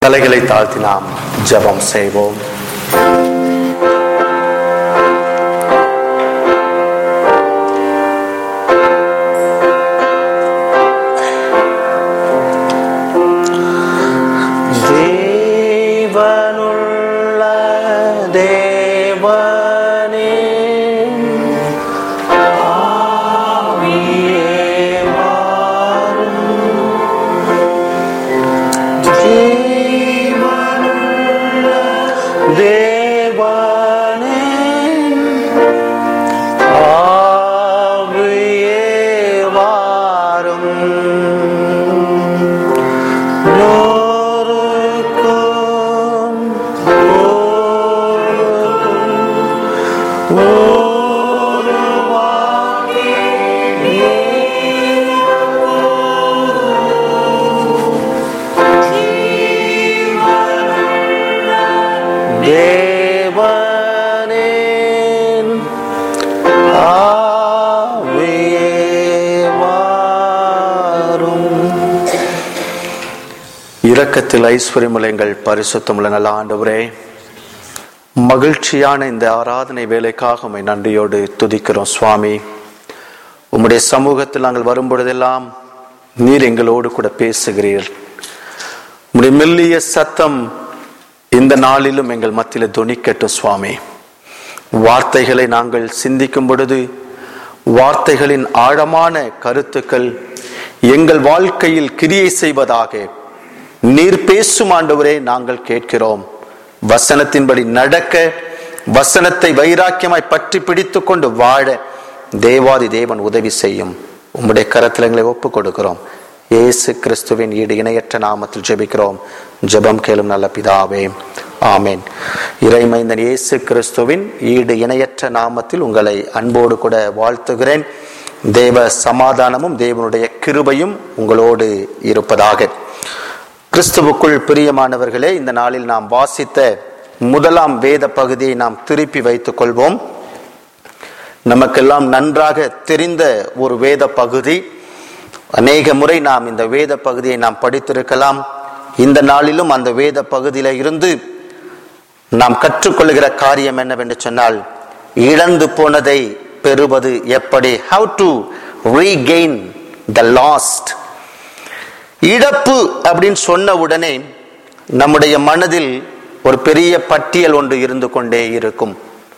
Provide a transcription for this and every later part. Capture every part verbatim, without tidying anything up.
தலைகளை தாழ்த்தி நாம் ஜெபம் செய்வோம். தேவனுள்ள தேவனே தேவனே ஆவியே வாரும், நோருக்கும் தேவனே ஆவியே வாரும். இரக்கத்தில் ஐஸ்வர்யமுள்ள எங்கள் பரிசுத்தமுள்ள நல்ல ஆண்டவரே, மகிழ்ச்சியான இந்த ஆராதனை வேலைக்காக உம்மை நன்றியோடு துதிக்கிறோம் சுவாமி. உம்முடைய சமூகத்தில் நாங்கள் வரும்பொழுதெல்லாம் நீர் எங்களோடு கூட பேசுகிறீர். உம்முடைய மெல்லிய சத்தம் இந்த நாளிலும் எங்கள் மத்தியில் தொனிக்கட்டும் சுவாமி. வார்த்தைகளை நாங்கள் சிந்திக்கும் பொழுது வார்த்தைகளின் ஆழமான கருத்துக்கள் எங்கள் வாழ்க்கையில் கிரியை செய்வதாக நீர் பேசும் ஆண்டவரே நாங்கள் கேட்கிறோம். வசனத்தின்படி நடக்க, வசனத்தை வைராக்கியமாய் பற்றி பிடித்து கொண்டு வாழ தேவாதி தேவன் உதவி செய்யும். உம்முடைய கரத்தில் எங்களை ஒப்புக் கொடுக்கிறோம். இயேசு கிறிஸ்துவின் ஈடு இணையற்ற நாமத்தில் ஜெபிக்கிறோம். ஜெபம் கேளும் நல்ல பிதாவே, ஆமேன். இறைமைந்தன் இயேசு கிறிஸ்துவின் ஈடு இணையற்ற நாமத்தில் உங்களை அன்போடு கூட வாழ்த்துகிறேன். தேவ சமாதானமும் தேவனுடைய கிருபையும் உங்களோடு இருப்பதாக. கிறிஸ்துவுக்குள் பிரியமானவர்களே, இந்த நாளில் நாம் வாசித்த முதலாம் வேத பகுதியை நாம் திருப்பி வைத்துக் கொள்வோம். நமக்கெல்லாம் நன்றாக தெரிந்த ஒரு வேத பகுதி. அநேக முறை நாம் இந்த வேத பகுதியை நாம் படித்திருக்கலாம். இந்த நாளிலும் அந்த வேத பகுதியில இருந்து நாம் கற்றுக்கொள்கிற காரியம் என்னவென்று சொன்னால், இழந்து போனதை பெறுவது எப்படி, how to regain the lost. இழப்பு அப்படின்னு சொன்ன உடனே நம்முடைய மனதில் ஒரு பெரிய பட்டியல் ஒன்று இருந்து கொண்டே இருக்கும்.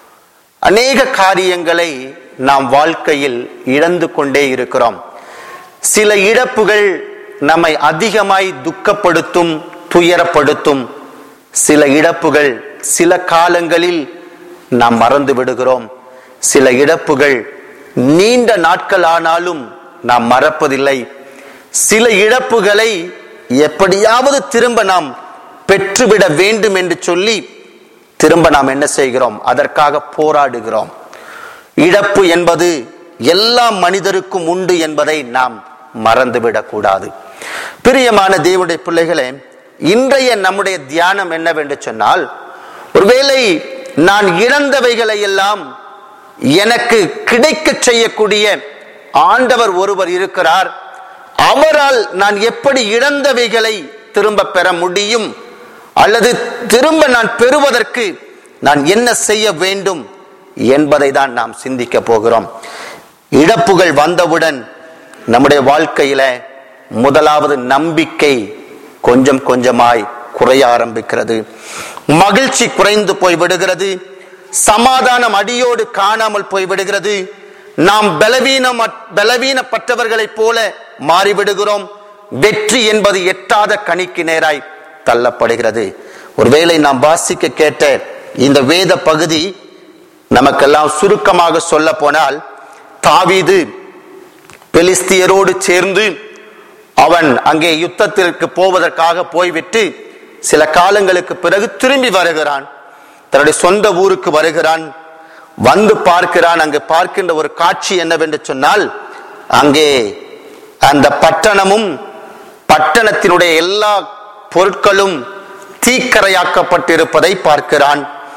அநேக காரியங்களை நாம் வாழ்க்கையில் இழந்து கொண்டே இருக்கிறோம். சில இழப்புகள் நம்மை அதிகமாய் துக்கப்படுத்தும், துயரப்படுத்தும். சில இழப்புகள் சில காலங்களில் நாம் மறந்து விடுகிறோம். சில இழப்புகள் நீண்ட நாட்கள் ஆனாலும் நாம் மறப்பதில்லை. சில இழப்புகளை எப்படியாவது திரும்ப நாம் பெற்றுவிட வேண்டும் என்று சொல்லி திரும்ப நாம் என்ன செய்கிறோம்? அதற்காக போராடுகிறோம். இழப்பு என்பது எல்லா மனிதருக்கும் உண்டு என்பதை நாம் மறந்துவிடக் கூடாது. பிரியமான தேவனுடைய பிள்ளைகளே, இன்றைய நம்முடைய தியானம் என்னவென்று சொன்னால், ஒருவேளை நான் இழந்தவைகளை எல்லாம் எனக்கு கிடைக்க செய்யக்கூடிய ஆண்டவர் ஒருவர் இருக்கிறார். அவரால் நான் எப்படி இழந்தவைகளை திரும்ப பெற முடியும், அல்லது திரும்ப நான் பெறுவதற்கு நான் என்ன செய்ய வேண்டும் என்பதை தான் நாம் சிந்திக்க போகிறோம். இழப்புகள் வந்தவுடன் நம்முடைய வாழ்க்கையில முதலாவது நம்பிக்கை கொஞ்சம் கொஞ்சமாய் குறைய ஆரம்பிக்கிறது. மகிழ்ச்சி குறைந்து போய் விடுகிறது. சமாதானம் அடியோடு காணாமல் போய் விடுகிறது. நாம் பலவீனம் பலவீனப்பட்டவர்களைப் போல மாறிவிடுகிறோம். வெற்றி என்பது எட்டாத கனிக்கு நேராய் தள்ளப்படுகிறது. ஒருவேளை நாம் வாசிக்க கேட்ட இந்த வேத பகுதி நமக்கெல்லாம் சுருக்கமாக சொல்ல போனால், தாவீது பெலிஸ்தியரோடு சேர்ந்து அவன் அங்கே யுத்தத்திற்கு போவதற்காக போய்விட்டு சில காலங்களுக்கு பிறகு திரும்பி வருகிறான். தன்னுடைய சொந்த ஊருக்கு வருகிறான். வந்து பார்க்கிறான். அங்கு பார்க்கின்ற ஒரு காட்சி என்னவென்று சொன்னால், அங்கே அந்த பட்டணமும் பட்டணத்தினுடைய எல்லா பொருட்களும் தீக்கரையாக்கப்பட்டிருப்பதை பார்க்கிறான்.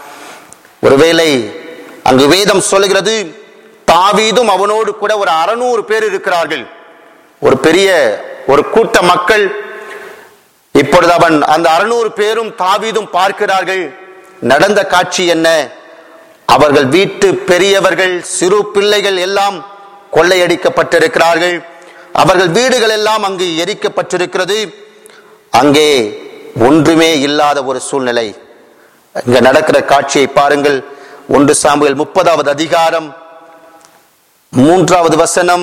ஒருவேளை அங்கு வேதம் சொல்லுகிறது, தாவீதும் அவனோடு கூட ஒரு அறுநூறு பேர் இருக்கிறார்கள். ஒரு பெரிய ஒரு கூட்ட மக்கள். இப்பொழுது அவன் அந்த அறுநூறு பேரும் தாவீதும் பார்க்கிறார்கள். நடந்த காட்சி என்ன? அவர்கள் வீட்டு பெரியவர்கள் சிறு பிள்ளைகள் எல்லாம் கொள்ளையடிக்கப்பட்டிருக்கிறார்கள். அவர்கள் வீடுகள் எல்லாம் அங்கு எரிக்கப்பட்டிருக்கிறது. அங்கே ஒன்றுமே இல்லாத ஒரு சூழ்நிலை. இங்க நடக்கிற காட்சியை பாருங்கள். ஒன்று சாமுவேல் முப்பதாவது அதிகாரம் மூன்றாவது வசனம்.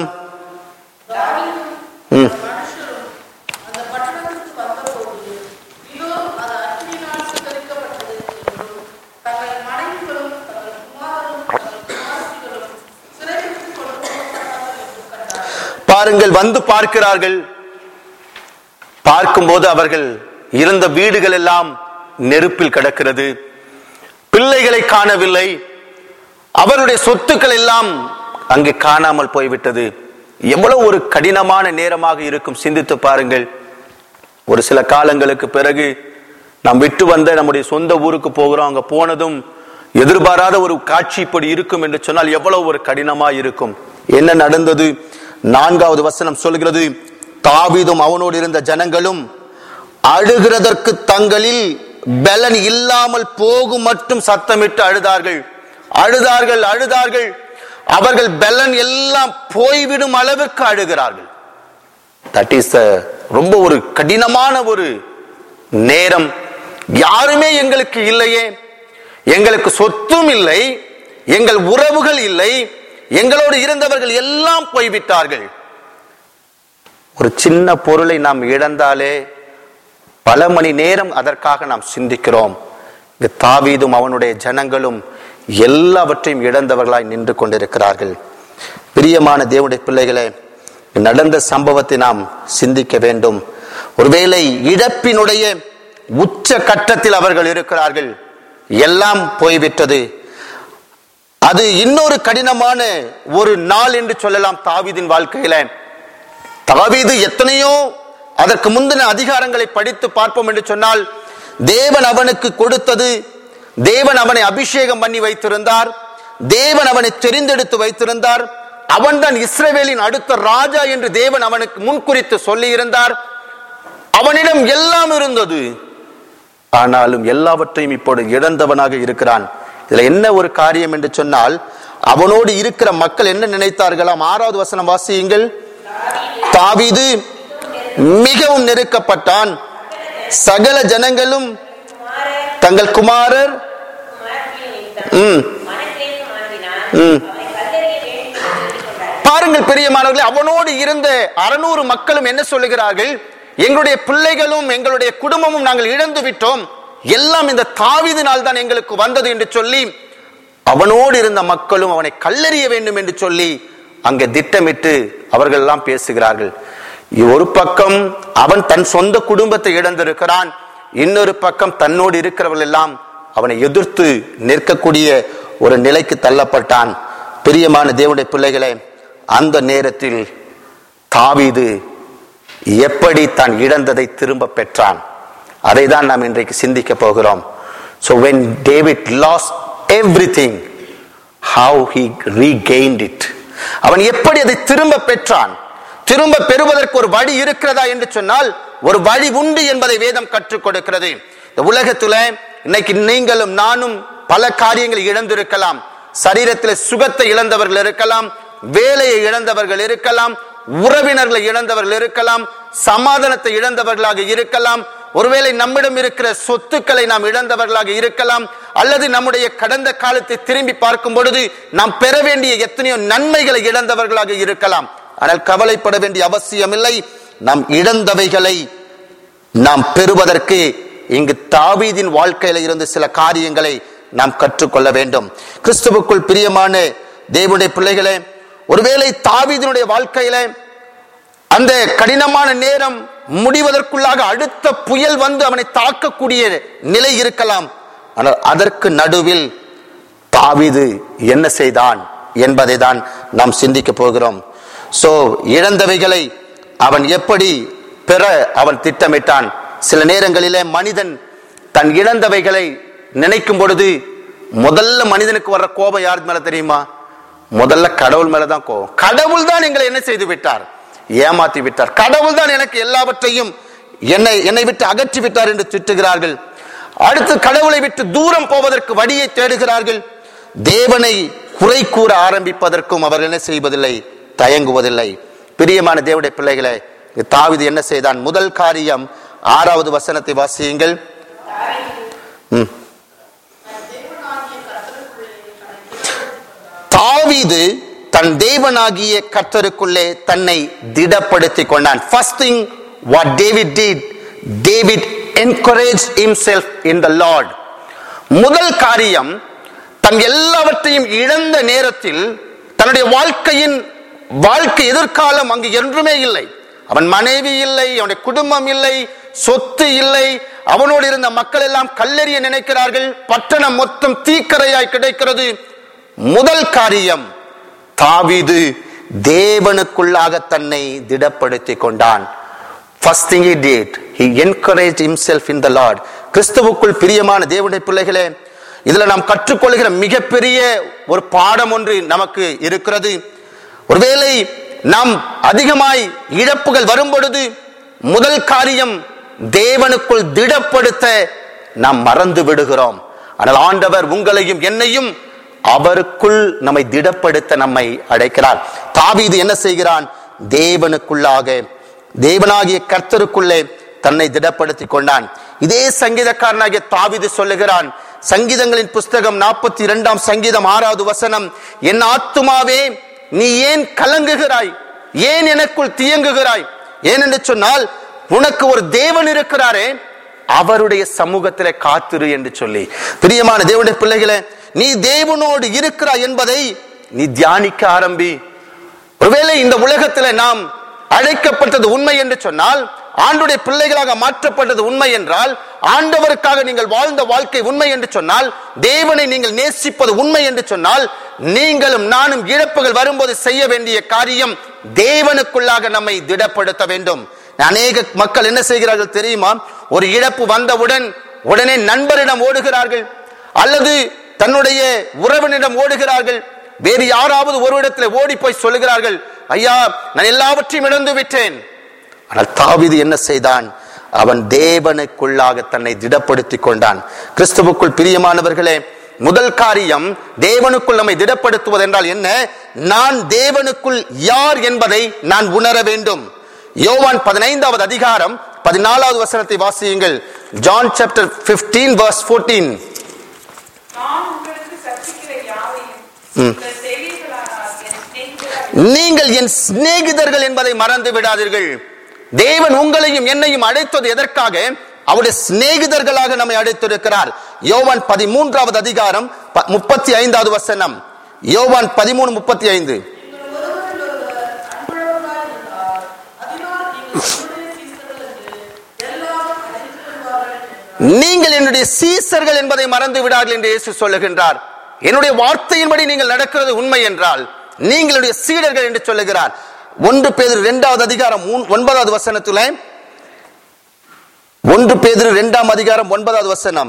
பாருங்கள், வந்து பார்க்கிறார்கள். பார்க்கும்போது அவர்கள் இருந்த வீடுகள் எல்லாம் நெருப்பில் கிடக்கிறது. பிள்ளைகளை காணவில்லை. அவருடைய சொத்துக்கள் எல்லாம் அங்கு காணாமல் போய்விட்டது. எவ்வளவு ஒரு கடினமான நேரமாக இருக்கும் சிந்தித்து பாருங்கள். ஒரு சில காலங்களுக்கு பிறகு நாம் விட்டு வந்த நம்முடைய சொந்த ஊருக்கு போகிறோம். அங்க போனதும் எதிர்பாராத ஒரு காட்சி இப்படி இருக்கும் என்று சொன்னால் எவ்வளவு ஒரு கடினமா இருக்கும். என்ன நடந்தது? நான்காவது வசனம் சொல்கிறது, தாவீதும் அவனோடு இருந்த ஜனங்களும் அழுகிறதற்கு தங்களில் பலன் இல்லாமல் போகும் மட்டும் சத்தமிட்டு அழுதார்கள் அழுதார்கள் அழுதார்கள் அவர்கள் பலன் எல்லாம் போய்விடும் அளவுக்கு அழுகிறார்கள். தட் இஸ் ரொம்ப ஒரு கடினமான ஒரு நேரம். யாருமே எங்களுக்கு இல்லையே, எங்களுக்கு சொத்தும் இல்லை, எங்கள் உறவுகள் இல்லை, எங்களோடு இருந்தவர்கள் எல்லாம் போய்விட்டார்கள். ஒரு சின்ன பொருளை நாம் இழந்தாலே பல மணி நேரம் அதற்காக நாம் சிந்திக்கிறோம். தாவீதும் அவனுடைய ஜனங்களும் எல்லாவற்றையும் இழந்தவர்களாய் நின்று கொண்டிருக்கிறார்கள். பிரியமான தேவனுடைய பிள்ளைகளே, நடந்த சம்பவத்தை நாம் சிந்திக்க வேண்டும். ஒருவேளை இழப்பினுடைய உச்ச கட்டத்தில் அவர்கள் இருக்கிறார்கள். எல்லாம் போய்விட்டது. அது இன்னொரு கடினமான ஒரு நாள் என்று சொல்லலாம் தாவீதின் வாழ்க்கையில. தாவீது எத்தனையோ அதற்கு முந்தின அதிகாரங்களை படித்து பார்ப்போம் என்று சொன்னால், தேவன் அவனுக்கு கொடுத்தது, தேவன் அவனை அபிஷேகம் பண்ணி வைத்திருந்தார், தேவன் அவனை தெரிந்தெடுத்து வைத்திருந்தார், அவன்தான் இஸ்ரவேலின் அடுத்த ராஜா என்று தேவன் அவனுக்கு முன்குறித்து சொல்லி இருந்தார். அவனிடம் எல்லாம் இருந்தது. ஆனாலும் எல்லாவற்றையும் இப்போது இழந்தவனாக இருக்கிறான். இதுல என்ன ஒரு காரியம் என்று சொன்னால், அவனோடு இருக்கிற மக்கள் என்ன நினைத்தார்களாம்? ஆறாவது வசனம் வாசியுங்கள். தாவீது மிகவும் நெருக்கப்பட்டான். சகல ஜனங்களும் தங்கள் குமாரர் பாருங்கள் பிரியமானவர்களே, அவனோடு இருந்த அறுநூறு மக்களும் என்ன சொல்லுகிறார்கள்? எங்களுடைய பிள்ளைகளும் எங்களுடைய குடும்பமும் நாங்கள் இழந்து விட்டோம், எல்லாம் இந்த தாவீதினால் தான் எங்களுக்கு வந்தது என்று சொல்லி அவனோடு இருந்த மக்களும் அவனை கல்லெறிய வேண்டும் என்று சொல்லி அங்கே திட்டமிட்டு அவர்கள் எல்லாம் பேசுகிறார்கள். ஒரு பக்கம் அவன் தன் சொந்த குடும்பத்தை இழந்திருக்கிறான், இன்னொரு பக்கம் தன்னோடு இருக்கிறவர்கள் எல்லாம் அவனை எதிர்த்து நிற்கக்கூடிய ஒரு நிலைக்கு தள்ளப்பட்டான். பிரியமான தேவனுடைய பிள்ளைகளே, அந்த நேரத்தில் தாவீது எப்படி தான் இழந்ததை திரும்ப பெற்றான், அதை தான் நாம் இன்றைக்கு சிந்திக்க போகிறோம். So when David lost everything, how he regained it. அவன் எப்படி அதை திரும்ப பெற்றான்? திரும்ப பெறுவதற்கு ஒரு வழி இருக்கிறதா என்று சொன்னால், ஒரு வழி உண்டு என்பதை வேதம் கற்றுக் கொடுக்கிறது. இந்த உலகத்துல இன்னைக்கு நீங்களும் நானும் பல காரியங்களை இழந்திருக்கலாம். சரீரத்தில் சுகத்தை இழந்தவர்கள் இருக்கலாம், வேலையை இழந்தவர்கள் இருக்கலாம், உறவினர்களை இழந்தவர்கள் இருக்கலாம், சமாதானத்தை இழந்தவர்களாக இருக்கலாம், ஒருவேளை நம்மிடம் இருக்கிற சொத்துக்களை நாம் இழந்தவர்களாக இருக்கலாம், அல்லது நம்முடைய கடந்த காலத்தை திரும்பி பார்க்கும் பொழுது நாம் பெற வேண்டிய எத்தனையோ நன்மைகளை இழந்தவர்களாக இருக்கலாம். ஆனால் கவலைப்பட வேண்டிய அவசியம் இல்லை. நாம் இழந்தவைகளை நாம் பெறுவதற்கு இங்கு தாவீதின் வாழ்க்கையில இருந்து சில காரியங்களை நாம் கற்றுக்கொள்ள வேண்டும். கிறிஸ்துவுக்குள் பிரியமான தேவனுடைய பிள்ளைகளே, ஒருவேளை தாவீதினுடைய வாழ்க்கையில அந்த கடினமான நேரம் முடிவதற்குள்ளாக அடுத்த புயல் வந்து அவனை தாக்கக்கூடிய நிலை இருக்கலாம். ஆனால் அதற்கு நடுவில் தாவீது என்ன செய்தான் என்பதை தான் நாம் சிந்திக்க போகிறோம். சோ இழந்தவைகளை அவன் எப்படி பெற அவன் திட்டமிட்டான். சில நேரங்களிலே மனிதன் தன் இழந்தவைகளை நினைக்கும் பொழுது முதல்ல மனிதனுக்கு வர்ற கோபம் யார் மேல தெரியுமா? முதல்ல கடவுள் மேலதான் கோபம். கடவுள் தான் எங்களை என்ன செய்து விட்டார்? ஏமாத்தி விட்டார். கடவுள் தான் எனக்கு எல்லாவற்றையும் என்னை என்னை விட்டு அகற்றி விட்டார் என்று திட்டுகிறார்கள். அடுத்து கடவுளை விட்டு தூரம் போவதற்கு வழியை தேடுகிறார்கள். தேவனை குறை கூற ஆரம்பிப்பதற்கும் அவர்கள் என்ன செய்வதில்லை, தயங்குவதில்லை. பிரியமான தேவனுடைய பிள்ளைகளே, தாவீது என்ன செய்தான்? முதல் காரியம் ஆறாவது வசனத்தை வாசியுங்கள். தாவீது தன் தேவனாகிய கர்த்தருக்குள்ளே தன்னை திடப்படுத்திக் கொண்டான். First thing what David did, David encouraged himself in the Lord. முதல் காரியம், தன் எல்லாவற்றையும் இழந்த நேரத்தில் தன்னுடைய வாழ்க்கையின் வாழ்க்கை எதிர்காலம் அங்கு என்றுமே இல்லை. அவன் மனைவி இல்லை, அவனுடைய குடும்பம் இல்லை, சொத்து இல்லை, அவனோடு இருந்த மக்கள் எல்லாம் கல்லெறிய நினைக்கிறார்கள், பட்டணம் மொத்தம் தீக்கரையாய் கிடைக்கிறது. முதல் காரியம், தாவீது தேவனுக்குள்ளாக தன்னை திடப்படுத்திக் கொண்டான். First thing he did, he encouraged himself in the Lord. கிறிஸ்துவுக்குள் பிரியமான தேவனுடைய பிள்ளைகளே, இதுல நாம் கற்றுக்கொள்கிற மிகப்பெரிய ஒரு பாடம் ஒன்று நமக்கு இருக்கிறது. ஒருவேளை நாம் அதிகமாய் இழப்புகள் வரும் பொழுது முதல் காரியம் தேவனுக்குள் திடப்படுத்த நாம் மறந்து விடுகிறோம். ஆனால் ஆண்டவர் உங்களையும் என்னையும் அவருக்குள் நம்மை திடப்படுத்த நம்மை அழைக்கிறார். தாவீது என்ன செய்கிறான்? தேவனுக்குள்ளாக, தேவனாகிய கர்த்தருக்குள்ளே தன்னை திடப்படுத்திக் கொண்டான். இதே சங்கீதக்காரனாகிய தாவீது சொல்லுகிறான், சங்கீதங்களின் புஸ்தகம் நாற்பத்தி இரண்டாம் சங்கீதம் ஆறாவது வசனம், என் ஆத்துமாவே நீ ஏன் கலங்குகிறாய், ஏன் எனக்குள் தியங்குகிறாய்? ஏனென்று சொன்னால், உனக்கு ஒரு தேவன் இருக்கிறாரே, அவருடைய சமூகத்திலே காத்திரு என்று சொல்லி. பிரியமான தேவனுடைய பிள்ளைகளே, நீ தேவனோடு இருக்கிறாய் என்பதை நீ தியானிக்க ஆரம்பி. ஒருவேளை இந்த உலகத்திலே நாம் அழைக்கப்பட்டது உண்மை என்று சொன்னால், ஆண்டவருடைய பிள்ளைகளாக மாற்றப்பட்டது உண்மை என்றால், ஆண்டவருக்காக நீங்கள் வாழ்ந்த வாழ்க்கை உண்மை என்று சொன்னால், தேவனை நீங்கள் நேசிப்பது உண்மை என்று சொன்னால், நீங்களும் நானும் இழப்புகள் வரும்போது செய்ய வேண்டிய காரியம் தேவனுக்குள்ளாக நம்மை திடப்படுத்த வேண்டும். அநேக மக்கள் என்ன செய்கிறார்கள் தெரியுமா? ஒரு இழப்பு வந்தவுடன் உடனே நண்பரிடம் ஓடுகிறார்கள், அல்லது தன்னுடைய உறவினரிடம் ஓடுகிறார்கள், வேறு யாராவது ஒரு இடத்துல ஓடி போய் சொல்லுகிறார்கள், ஐயா நான் எல்லாவற்றையும் இழந்து விட்டேன். ஆனால் தாவீது என்ன செய்தான்? அவன் தேவனுக்குள்ளாக தன்னை திடப்படுத்திக் கொண்டான். கிறிஸ்துவுக்குள் பிரியமானவர்களே, முதல் காரியம் தேவனுக்குள் நம்மை திடப்படுத்துவது என்றால் என்ன? நான் தேவனுக்குள் யார் என்பதை நான் உணர வேண்டும். யோவான் பதினைந்தாவது அதிகாரம் பதினாலாவது வசனத்தை வாசியுங்கள். ஜான் சாப்டர் பதினைந்து verse fourteen. நீங்கள் என் சிநேகிதர்கள் என்பதை மறந்து விடாதீர்கள். தேவன் உங்களையும் என்னையும் அழைத்தது எதற்காக? அவருடைய சிநேகிதர்களாக நம்மை அழைத்திருக்கிறார். யோவான் பதிமூன்றாவது அதிகாரம் முப்பத்தி ஐந்தாவது வசனம். யோவான் பதிமூணு முப்பத்தி ஐந்து. நீங்கள் என்னுடைய சீசர்கள் என்பதை மறந்து விடார்கள் என்று இயேசு சொல்லுகின்றார். என்னுடைய வார்த்தையின்படி நீங்கள் நடக்கிறது உண்மை என்றால் நீங்களுடைய சீடர்கள் என்று சொல்லுகிறார். ஒன்று பேதுரு இரண்டாவது அதிகாரம் ஒன்பதாவது வசனத்துல, ஒன்று பேதுரு இரண்டாம் அதிகாரம் ஒன்பதாவது வசனம்,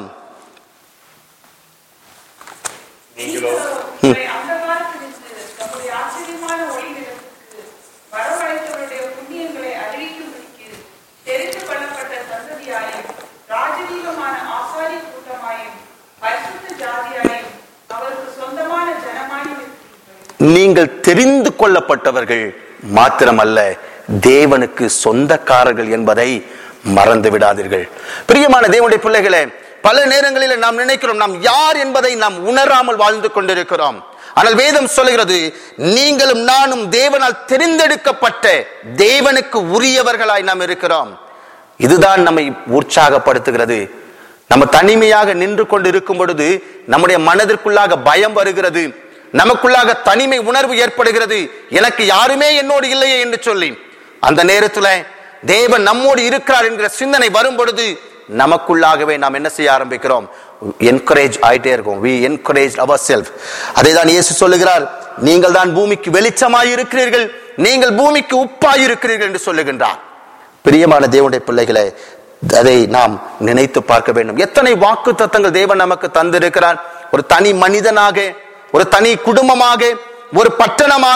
நீங்கள் தெரிந்து கொள்ளப்பட்டவர்கள் மாத்திரமல்ல, தேவனுக்கு சொந்தக்காரர்கள் என்பதை மறந்து விடாதீர்கள். பிரியமான தேவனுடைய பிள்ளைகளே, பல நேரங்களில் நாம் நினைக்கிறோம் நாம் யார் என்பதை நாம் உணராமல் வாழ்ந்து கொண்டிருக்கிறோம். ஆனால் வேதம் சொல்கிறது, நீங்களும் நானும் தேவனால் தெரிந்தெடுக்கப்பட்ட தேவனுக்கு உரியவர்களாய் நாம் இருக்கிறோம். இதுதான் நம்மை உற்சாகப்படுத்துகிறது. நம்ம தனிமையாக நின்று கொண்டு இருக்கும் பொழுது நம்முடைய மனதிற்குள்ளாக பயம் வருகிறது, நமக்குள்ளாக தனிமை உணர்வு ஏற்படுகிறது, எனக்கு யாருமே என்னோடு இல்லையே என்று சொல்லி. அந்த நேரத்துல தேவன் நம்மோடு இருக்கிறார் என்கிற சிந்தனை வரும் பொழுது நமக்குள்ளாகவே நாம் என்ன செய்ய ஆரம்பிக்கிறோம்? என்கரேஜ் ஆயிட்டே இருக்கும். we encourage ourselves. அதேதான் இயேசு சொல்லுகிறார், நீங்கள் தான் பூமிக்கு வெளிச்சமாய் இருக்கிறீர்கள், நீங்கள் பூமிக்கு உப்பாய் இருக்கிறீர்கள் என்று சொல்லுகின்றார். பிரியமான தேவனுடைய பிள்ளைகளே, அதை நாம் நினைத்து பார்க்க வேண்டும். எத்தனை வாக்கு தத்தங்கள் தேவன் நமக்கு தந்திருக்கிறார். ஒரு தனி மனிதனாக, ஒரு தனி குடும்பமாக, ஒரு பட்டணமாக,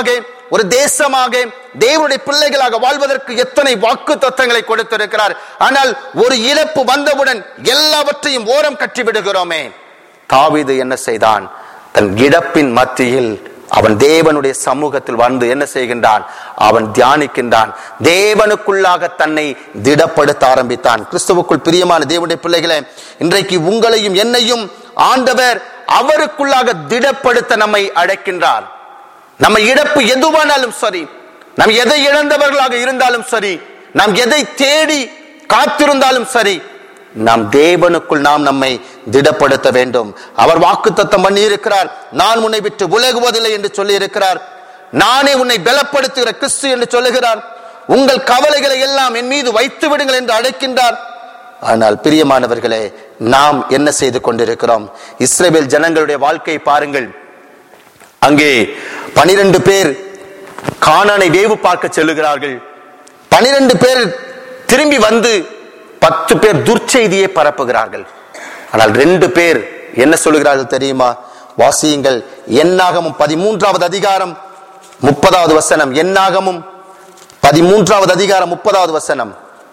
ஒரு தேசமாக தேவனுடைய பிள்ளைகளாக வாழ்வதற்கு எத்தனை வாக்கு தத்தங்களை கொடுத்திருக்கிறார். ஆனால் ஒரு இழப்பு வந்தவுடன் எல்லாவற்றையும் ஓரம் கட்டி விடுகிறோமே. தாவீது என்ன செய்தான்? தன் இழப்பின் மத்தியில் அவன் தேவனுடைய சமூகத்தில் வந்து என்ன செய்கின்றான்? அவன் தியானிக்கின்றான். தேவனுக்குள்ளாக தன்னை திடப்படுத்த ஆரம்பித்தான். கிறிஸ்துவுக்குள் பிரியமான தேவனுடைய பிள்ளைகளே, இன்றைக்கு உங்களையும் என்னையும் ஆண்டவர் அவருக்குள்ளாக திடப்படுத்த நம்மை அழைக்கின்றார். நம்ம இழப்பு எதுவானாலும் சரி, நாம் எதை இழந்தவர்களாக இருந்தாலும் சரி, நாம் எதை தேடி காத்திருந்தாலும் சரி, நாம் தேவனுக்குள் நாம் நம்மை திடப்படுத்த வேண்டும். அவர் வாக்குத்தத்தம் பண்ணி இருக்கிறார். நான் உன்னை விட்டு விலகுவதில்லை என்று சொல்லி இருக்கிறார். நானே உன்னை பலப்படுத்துகிற கிறிஸ்து என்று சொல்லுகிறார். உங்கள் கவலைகளை எல்லாம் என் மீது வைத்து விடுங்கள் என்று அழைக்கின்றார். ஆனால் பிரியமானவர்களே, நாம் என்ன செய்து கொண்டிருக்கிறோம்? இஸ்ரவேல் ஜனங்களுடைய வாழ்க்கையை பாருங்கள். அங்கே பனிரெண்டு பேர் கானானை வேவு பார்க்க செல்லுகிறார்கள். பனிரெண்டு பேர் திரும்பி வந்து பத்து பேர் துர்ச்செய்தியை பரப்புகிறார்கள். ஆனால் ரெண்டு பேர் என்ன சொல்லுகிறார்கள் தெரியுமா? வாசியுங்கள். என்னாகமும் பதிமூன்றாவது அதிகாரம் முப்பதாவது வசனம். என்னாகமும் பதிமூன்றாவது அதிகாரம் முப்பதாவது வசனம்.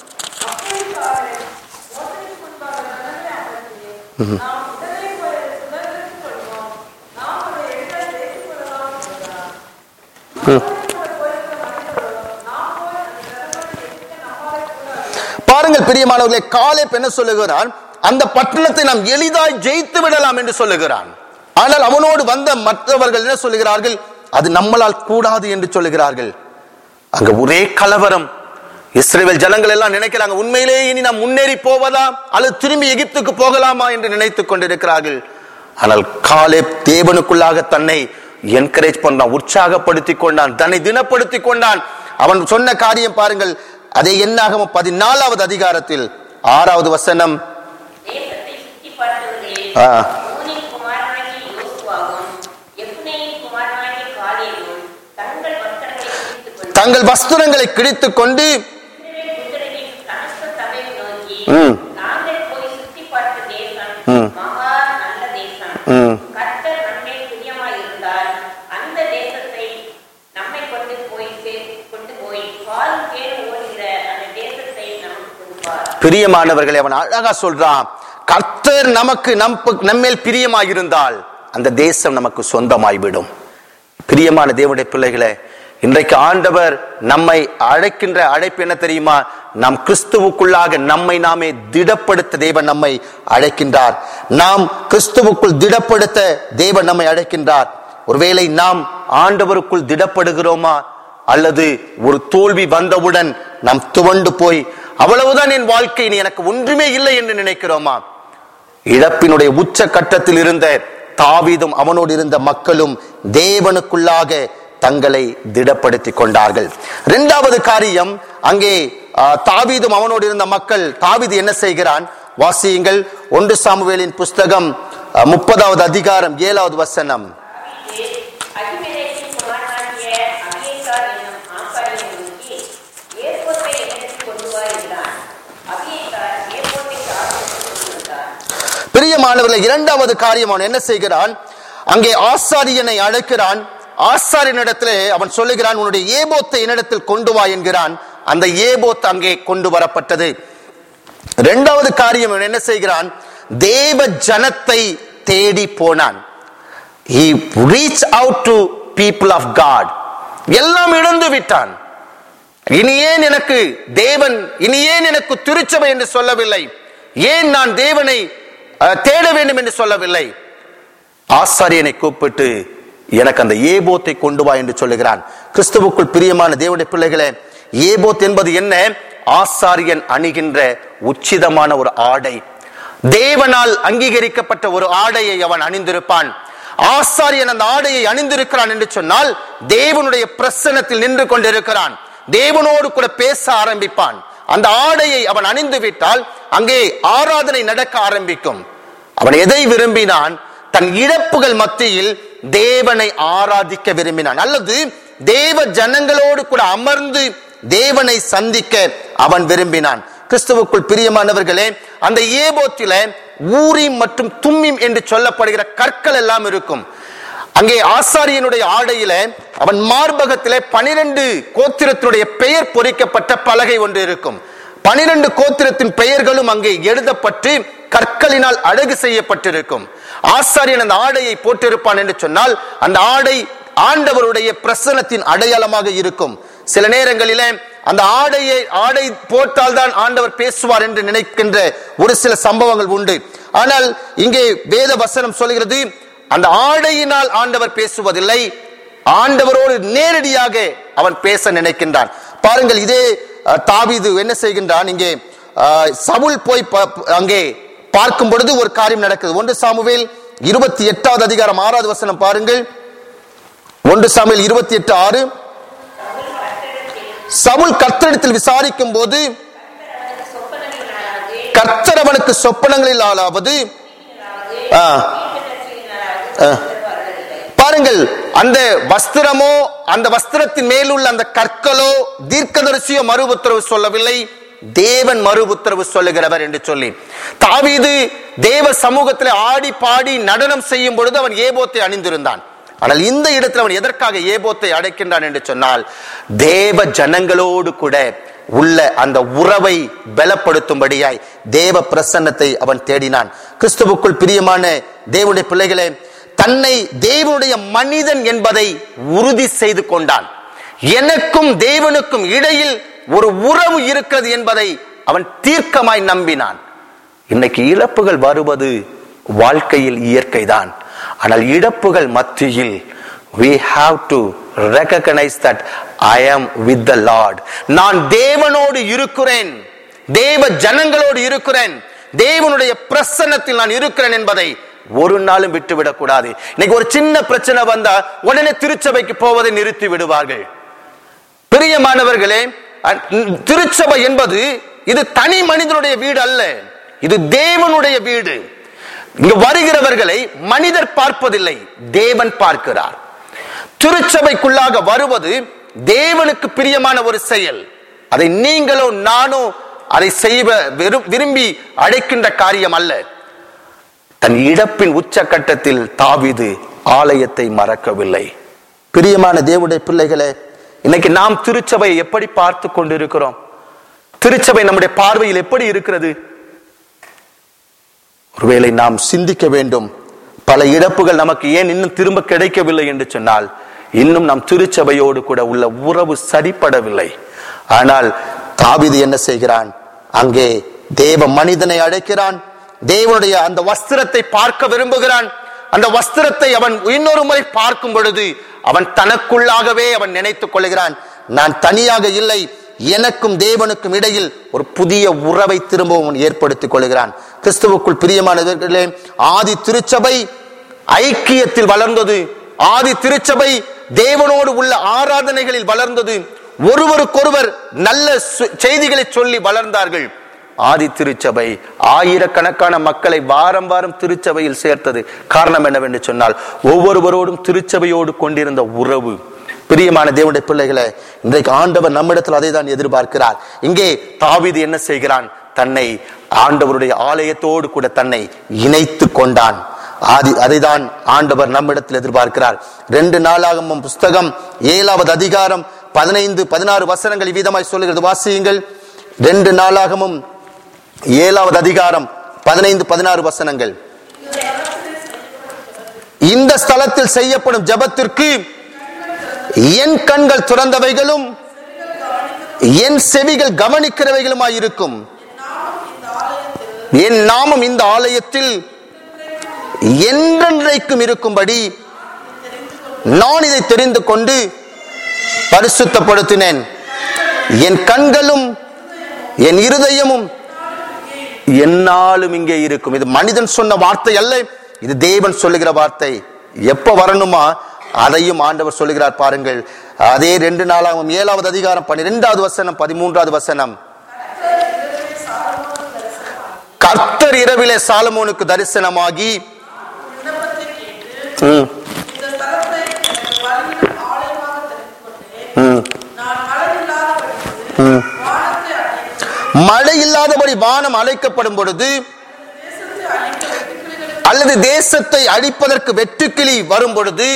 பாருங்கள் பிரியமானவர்களே, காலேப் என்ன சொல்லுகிறான்? அந்த பட்டணத்தை நாம் எளிதாய் ஜெயித்து விடலாம் என்று சொல்லுகிறான். ஆனால் அவனோடு வந்த மற்றவர்கள் என்ன சொல்லுகிறார்கள்? அது நம்மளால் கூடாது என்று சொல்லுகிறார்கள். அங்க ஒரே கலவரம். இஸ்ரவேல் ஜனங்கள் எல்லாம் நினைக்கிறாங்க, உண்மையிலேயே இனி நாம் முன்னேறி போவதா அல்லது திரும்பி எகிப்துக்கு போகலாமா என்று நினைத்துக் கொண்டிருக்கிறார்கள். ஆனால் காலேப் தேவனுக்குள்ளாக தன்னை என்கரேஜ் பண்ணான், உற்சாகப்படுத்தி கொண்டான், தன்னை தினப்படுத்தி கொண்டான். அவன் சொன்ன காரியம் பாருங்கள். அதே என்னாகமும் பதினாலாவது அதிகாரத்தில் ஆறாவது வசனம். தங்கள் வஸ்திரங்களை கிழித்துக் கொண்டு பிரியமானவர்களை அவன் அழகா சொல்றான். கர்த்தர் நமக்கு நம்மேல் பிரியமாயிருந்தால் அந்த தேசம் நமக்கு சொந்தமாய்விடும். பிரியமான தேவனுடைய பிள்ளைகளே, இன்றைக்கு ஆண்டவர் நம்மை அழைக்கின்ற அழைப்பு என்ன தெரியுமா? நாம் கிறிஸ்துவுக்குள்ளாக நம்மை நாமே திடப்படுத்த தேவன் நம்மை அழைக்கின்றார். நாம் கிறிஸ்துவுக்குள் திடப்படுத்த தேவன் நம்மை அழைக்கின்றார். ஒருவேளை நாம் ஆண்டவருக்குள் திடப்படுகிறோமா, அல்லது ஒரு தோல்வி வந்தவுடன் நாம் துவண்டு போய் அவ்வளவுதான் என் வாழ்க்கை, நீ எனக்கு ஒன்றுமே இல்லை என்று நினைக்கிறோமா? இழப்பினுடைய உச்ச கட்டத்தில் இருந்த தாவீதும் அவனோடு இருந்த மக்களும் தேவனுக்குள்ளாக தங்களை திடப்படுத்தி கொண்டார்கள். இரண்டாவது காரியம், அங்கே தாவீதும் அவனோடு இருந்த மக்கள், தாவீது என்ன செய்கிறான்? வாசியுங்கள். ஒன்று சாமுவேலின் புஸ்தகம் முப்பதாவது அதிகாரம் ஏழாவது வசனம். பிரியமானவர்களே, இரண்டாவது காரியம் அவன் என்ன செய்கிறான்? அங்கே ஆசாரியனை அழைக்கிறான். ஆசாரியனிடத்திலே அவன் சொல்லுகிறான், உன்னுடைய ஏபோத்தை என்னிடத்தில் கொண்டு வா என்கிறான். அந்த ஏபோத் அங்கே கொண்டு வரப்பட்டது. இரண்டாவது காரியம் அவன் என்ன செய்கிறான்? தேவ ஜனத்தை தேடி போனான். He reached out to people of God. எல்லாம் இழந்து விட்டான். இனி ஏன் எனக்கு தேவன், இனி ஏன் எனக்கு திருச்சபை என்று சொல்லவில்லை, ஏன் நான் தேவனை தேட வேண்டும் என்று சொல்லவில்லை. ஆசாரியனை கூப்பிட்டு எனக்கு அந்த ஏபோத்தை கொண்டு வா என்று சொல்லுகிறான். கிறிஸ்துவுக்குள் பிரியமான தேவனுடைய பிள்ளைகளே, ஏபோத் என்பது என்ன? ஆசாரியன் அணிகின்ற உச்சிதமான ஒரு ஆடை. தேவனால் அங்கீகரிக்கப்பட்ட ஒரு ஆடையை அவன் அணிந்திருப்பான். ஆசாரியன் அந்த ஆடையை அணிந்திருக்கிறான் என்று சொன்னால் தேவனுடைய பிரசன்னத்தில் நின்று கொண்டிருக்கிறான். தேவனோடு கூட பேச ஆரம்பிப்பான். அந்த ஆடையை அவன் அணிந்து விட்டால் அங்கே ஆராதனை நடக்க ஆரம்பிக்கும். அவன் எதை விரும்பினான்? தன் இழப்புகள் மத்தியில் தேவனை ஆராதிக்க விரும்பினான், அல்லது தேவ ஜனங்களோடு கூட அமர்ந்து தேவனை சந்திக்க அவன் விரும்பினான். கிறிஸ்துவுக்குள் பிரியமானவர்களே, அந்த ஏபோத்தில ஊரீம் மற்றும் தும்மீம் என்று சொல்லப்படுகிற கற்கள் எல்லாம் இருக்கும். அங்கே ஆசாரியனுடைய ஆடையில அவன் மார்பகத்திலே பனிரெண்டு கோத்திரத்தினுடைய பெயர் பொறிக்கப்பட்ட பலகை ஒன்று இருக்கும். பனிரெண்டு கோத்திரத்தின் பெயர்களும் அங்கே எழுதப்பட்டு கற்களினால் அழகு செய்யப்பட்டிருக்கும். ஆசாரியன் அந்த ஆடையை போட்டிருப்பான் என்று சொன்னால் அந்த ஆடை ஆண்டவருடைய பிரசன்னத்தின் அடையாளமாக இருக்கும். சில நேரங்களிலே அந்த ஆடையை ஆடை போட்டால் தான் ஆண்டவர் பேசுவார் என்று நினைக்கின்ற ஒரு சில சம்பவங்கள் உண்டு. ஆனால் இங்கே வேத வசனம் சொல்கிறது அந்த ஆடையினால் ஆண்டவர் பேசுவதில்லை, ஆண்டவரோடு நேரடியாக அவன் பேச நினைக்கின்றான். பாருங்கள், இதே தாவீது என்ன செய்கின்றான், இங்கே சவுல் போய் அங்கே பார்க்கும் பொழுது ஒரு காரியம் நடக்குது. ஒன்று சாமுவேல் இருபத்தி எட்டாவது அதிகாரம் ஆறாவது வசனம் பாருங்கள். ஒன்று சாமுவேல் இருபத்தி எட்டு ஆறு. சவுல் கர்த்தரிடத்தில் விசாரிக்கும் போது கர்த்தர் அவனுக்கு சொப்பனங்களிலாவது பாருங்கள், அந்த வஸ்திரமோ அந்த வஸ்திரத்தின் மேலுள்ள அந்த கற்களோ தீர்க்கதரிசியோ மறு உத்தரவு சொல்லவில்லை, தேவன் மறு உத்தரவு சொல்லுகிறவர் என்று சொல்லி தாவீது தேவ சமூகத்தில் ஆடி பாடி நடனம் செய்யும் பொழுது அவன் ஏபோத்தை அணிந்திருந்தான். ஆனால் இந்த இடத்தில் அவன் எதற்காக ஏபோத்தை அடைக்கின்றான் என்று சொன்னால் தேவ ஜனங்களோடு கூட உள்ள அந்த உறவை பலப்படுத்தும்படியாய் தேவ பிரசன்னத்தை அவன் தேடினான். கிறிஸ்துவுக்குள் பிரியமான தேவனுடைய பிள்ளைகளே, தன்னை தேவனுடைய மனிதன் என்பதை உறுதி செய்து கொண்டான். எனக்கும் தேவனுக்கும் இடையில் ஒரு உறவு இருக்கிறது என்பதை அவன் தீர்க்கமாய் நம்பினான். இன்னைக்கு இழப்புகள் வருவது வாழ்க்கையில் இயற்கைதான். ஆனால் இழப்புகள் மத்தியில் we have to recognize that I am with the Lord. நான் தேவனோடு இருக்கிறேன், தேவ ஜனங்களோடு இருக்கிறேன், தேவனுடைய பிரசன்னத்தில் நான் இருக்கிறேன் என்பதை ஒரு நாளும் விட்டுவிடக் கூடாது. இன்னைக்கு ஒரு சின்ன பிரச்சனை வந்தா உடனே திருச்சபைக்கு போவதை நிறுத்தி விடுவார்கள். பிரியமானவர்களே, திருச்சபை என்பது இது தனி மனிதனுடைய வீடு அல்ல, இது தேவனுடைய வீடு. இங்கு வருகிறவர்களை மனிதர் பார்ப்பதில்லை, தேவன் பார்க்கிறார். திருச்சபைக்குள்ளாக வருவது தேவனுக்கு பிரியமான ஒரு செயல். அதை நீங்களோ நானோ அதை செய்வ விரும்பி அழைக்கின்ற காரியம் அல்ல. தன் இழப்பின் உச்சகட்டத்தில் தாவீது ஆலயத்தை மறக்கவில்லை. பிரியமான தேவனுடைய பிள்ளைகளே, இன்னைக்கு நாம் திருச்சபையை எப்படி பார்த்து கொண்டிருக்கிறோம்? திருச்சபை நம்முடைய பார்வையில் எப்படி இருக்கிறது? ஒருவேளை நாம் சிந்திக்க வேண்டும், பல இழப்புகள் நமக்கு ஏன் இன்னும் திரும்ப கிடைக்கவில்லை என்று சொன்னால் இன்னும் நம் திருச்சபையோடு கூட உள்ள உறவு சரிப்படவில்லை. ஆனால் தாவீது என்ன செய்கிறான்? அங்கே தேவ மனிதனை அழைக்கிறான், தேவனுடைய அந்த வஸ்திரத்தை பார்க்க விரும்புகிறான். அந்த வஸ்திரத்தை அவன் இன்னொரு முறை பார்க்கும் பொழுது அவன் தனக்குள்ளாகவே அவன் நினைத்துக் கொள்கிறான், நான் தனியாக இல்லை, எனக்கும் தேவனுக்கும் இடையில் ஒரு புதிய உறவை திரும்பவும் ஏற்படுத்திக் கொள்கிறான். கிறிஸ்துவுக்குள் பிரியமானவர்களே, ஆதி திருச்சபை ஐக்கியத்தில் வளர்ந்தது. ஆதி திருச்சபை தேவனோடு உள்ள ஆராதனைகளில் வளர்ந்தது. ஒருவருக்கொருவர் நல்ல செய்திகளை சொல்லி வளர்ந்தார்கள். ஆதி திருச்சபை ஆயிரக்கணக்கான மக்களை வாரம் வாரம் திருச்சபையில் சேர்த்தது. காரணம் என்னவென்று சொன்னால் ஒவ்வொருவரோடும் திருச்சபையோடு கொண்டிருந்த உறவு. பிரியமான தேவனுடைய பிள்ளைகளே, இன்றைக்கு ஆண்டவர் நம்மிடத்தில் அதை தான் எதிர்பார்க்கிறார். இங்கே தாவீது என்ன செய்கிறான்? தன்னை ஆண்டவருடைய ஆலயத்தோடு கூட தன்னை இணைத்து கொண்டான். ஆதி அதைதான் ஆண்டவர் நம்மிடத்தில் எதிர்பார்க்கிறார். ரெண்டு நாளாகமம் புஸ்தகம் ஏழாவது அதிகாரம் பதினைந்து பதினாறு வசனங்கள் வீதமாய் சொல்லுகிறது. வாசியுங்கள். ரெண்டு நாளாகமும் ஏழாவது அதிகாரம் பதினைந்து பதினாறு வசனங்கள். இந்த ஸ்தலத்தில் செய்யப்படும் ஜெபத்திற்கு என் கண்கள் துறந்தவைகளும் என் செவிகள் கவனிக்கிறவைகளுமாயிருக்கும். என் நாமம் இந்த ஆலயத்தில் என்றென்றைக்கும் இருக்கும்படி நான் இதை தெரிந்து கொண்டு பரிசுத்தப்படுத்தினேன். என் கண்களும் என் இருதயமும் என்னாலும் இங்கே இருக்கும். இது மனிதன் சொன்ன வார்த்தை அல்ல, இது தேவன் சொல்லுகிற வார்த்தை. எப்ப வரணுமா அதையும் ஆண்டவர் சொல்லுகிறார். பாருங்கள், அதே ரெண்டு நாளாகவும் ஏழாவது அதிகாரம் பன்னிரெண்டாவது வசனம் பதிமூன்றாவது வசனம். கர்த்தர் இரவிலே சாலமோனுக்கு தரிசனமாகி மழை இல்லாதபடி வானம் அழைக்கப்படும் பொழுது அல்லது தேசத்தை அழிப்பதற்கு வெட்டுக்கிளி வரும் பொழுது,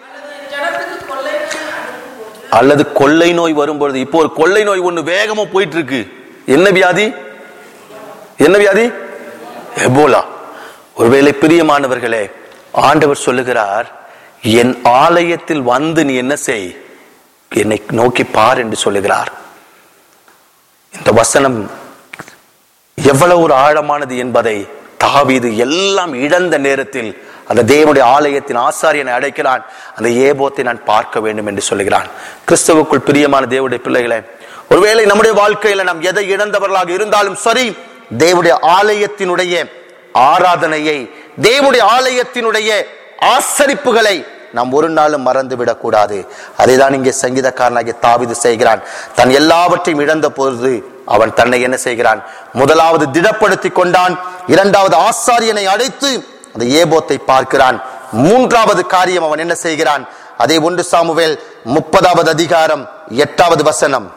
அல்லது கொள்ளை நோய் வரும்பொழுது. இப்போ ஒரு கொள்ளை நோய் ஒண்ணு வேகமா போயிட்டு இருக்கு. என்ன வியாதி? என்ன வியாதி? எபோலா. ஒருவேளை பிரியமானவர்களே, ஆண்டவர் சொல்லுகிறார், என் ஆலயத்தில் வந்து நீ என்ன செய், என்னை நோக்கி பார் என்று சொல்லுகிறார். இந்த வசனம் எவ்வளவு ஒரு ஆழமானது என்பதை தாவீது எல்லாம் இழந்த நேரத்தில் அந்த தேவனுடைய ஆலயத்தின் ஆசாரியனை அழைக்கிறான். அந்த ஏபோத்தை நான் பார்க்க வேண்டும் என்று சொல்லுகிறான். கிறிஸ்துவுக்குள் பிரியமான தேவனுடைய பிள்ளைகளே, ஒருவேளை நம்முடைய வாழ்க்கையில நாம் எதை இழந்தவர்களாக இருந்தாலும் சரி, தேவனுடைய ஆலயத்தினுடைய ஆராதனையை, தேவனுடைய ஆலயத்தினுடைய ஆசரிப்புகளை நாம் ஒரு நாளும் மறந்து விடக்கூடாது. அதைதான் இங்கே சங்கீதக்காரனாகிய தாவீது செய்கிறான். தன் எல்லாவற்றையும் இழந்த பொழுது அவன் தன்னை என்ன செய்கிறான்? முதலாவது திடப்படுத்தி கொண்டான். இரண்டாவது ஆசாரியனை அழைத்து அந்த ஏபோத்தை பார்க்கிறான். மூன்றாவது காரியம் அவன் என்ன செய்கிறான்? அதே ஒன்று சாமுவேல் முப்பதாவது அதிகாரம் எட்டாவது வசனம்.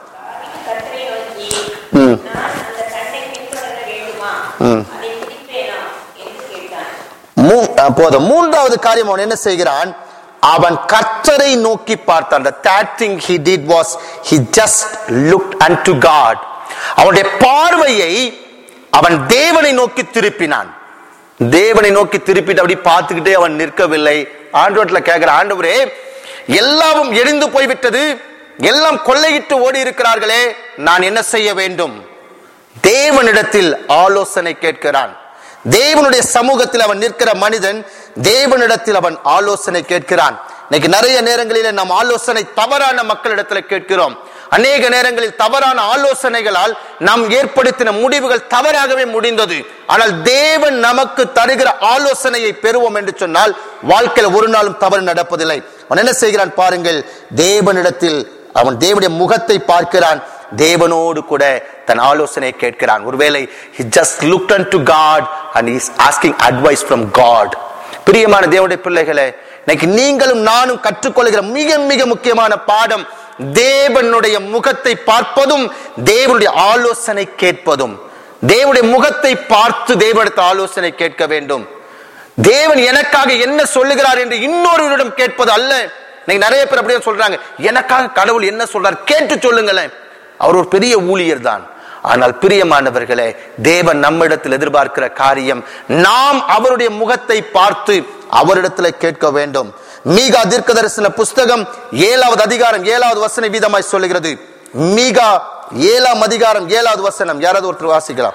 போதும். மூன்றாவது காரியம் அவன் என்ன செய்கிறான்? அவன் கர்த்தரை நோக்கி பார்த்தான். The third thing he did was he just looked unto God. அவனுடைய பார்வையை அவன் தேவனை நோக்கி திருப்பினான். தேவனை நோக்கி திருப்பிட்டு அப்படி பார்த்துக்கிட்டே அவன் நிற்கவில்லை. ஆண்டவர்ல கேட்கிற, ஆண்டவரே, எல்லாவும் எரிந்து போய்விட்டது, எல்லாம் கொள்ளையிட்டு ஓடி இருக்கிறார்களே, நான் என்ன செய்ய வேண்டும்? தேவனிடத்தில் ஆலோசனை கேட்கிறான். தேவனுடைய சமூகத்தில் அவன் நிற்கிற மனிதன் தேவனிடத்தில் அவன் ஆலோசனை கேட்கிறான். இன்னைக்கு நிறைய நேரங்களில் நாம் ஆலோசனை தவறான மக்களிடத்தில் கேட்கிறோம். அநேக நேரங்களில் தவறான ஆலோசனைகளால் நாம் ஏற்படுத்தின முடிவுகள் தவறாகவே முடிந்தது. ஆனால் தேவன் நமக்கு தருகிற ஆலோசனையை பெறுவோம் என்று சொன்னால் வாழ்க்கையில் ஒரு நாளும் தவறு நடப்பதில்லை. அவன் என்ன செய்கிறான் பாருங்கள், தேவனிடத்தில் அவன் தேவனுடைய முகத்தை பார்க்கிறான், தேவனோடு கூட தன் ஆலோசனை கேட்கிறான். ஒருவேளை he just looked unto God and he is asking advice from God. பிரியமான தேவனுடைய பிள்ளைகளே, இன்னைக்கு நீங்களும் நானும் கற்றுக்கொள்கிற மிக மிக முக்கியமான பாடம் தேவனுடைய முகத்தை பார்ப்பதும் தேவனுடைய ஆலோசனை கேட்பதும். தேவனுடைய முகத்தை பார்த்து தேவனுடைய ஆலோசனை கேட்க வேண்டும். தேவன் எனக்காக என்ன சொல்லுகிறார் என்று இன்னொருவரிடம் கேட்பது அல்ல. இன்னைக்கு நிறைய பேர் அப்படியே சொல்றாங்க, எனக்காக கடவுள் என்ன சொல்றார் கேட்டு சொல்லுங்களேன். அவர் ஒரு பெரிய ஊழியர் தான். ஆனால் பிரியமானவர்களே, தேவன் நம்மிடத்தில் எதிர்பார்க்கிற காரியம் நாம் அவருடைய முகத்தை பார்த்து அவரிடத்தில் கேட்க வேண்டும். மீகா தீர்க்கதரிசன புஸ்தகம் ஏழாவது அதிகாரம் ஏழாவது வசனம் வீதமாய் சொல்லுகிறது. மீகா ஏழாம் அதிகாரம் ஏழாவது வசனம் யாராவது ஒருத்தர் வாசிக்கலாம்.